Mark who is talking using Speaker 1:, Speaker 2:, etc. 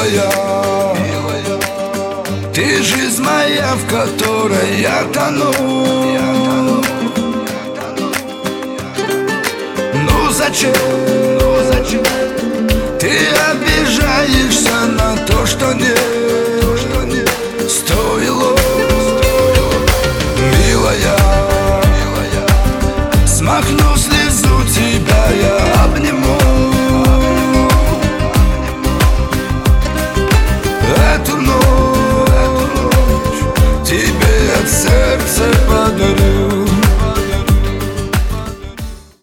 Speaker 1: милая, ты жизнь моя, в которой я тону. Ну зачем ты обижаешься на то, что нет?